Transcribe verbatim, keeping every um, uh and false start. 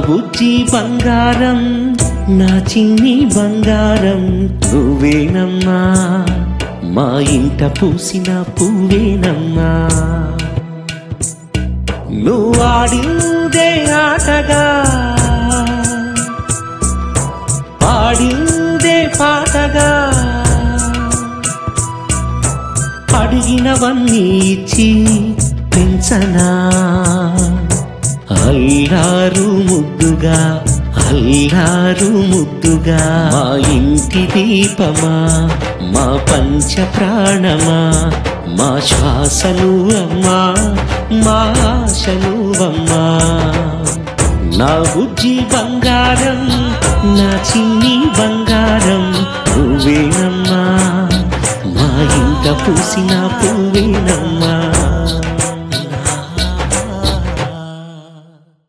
బుజ్జి బంగారం నా చిన్ని బంగారం నువ్వేనమ్మా మా ఇంట పూసిన పువ్వేనమ్మా నువ్వాడిందే ఆటగా పాడిందే పాటగా అడిగినవన్నీ ఇచ్చి పెంచనా అల్లారు ముద్దుగా అల్లారు ముద్దుగా మా ఇంటి దీపమా మా పంచ ప్రాణమా మా శ్వాసలు అమ్మా మా ఆశలు అమ్మా నా బుజ్జి బంగారం నా చిన్ని బంగారం నువ్వేనమ్మా మా ఇంట పూసిన పువ్వేనమ్మా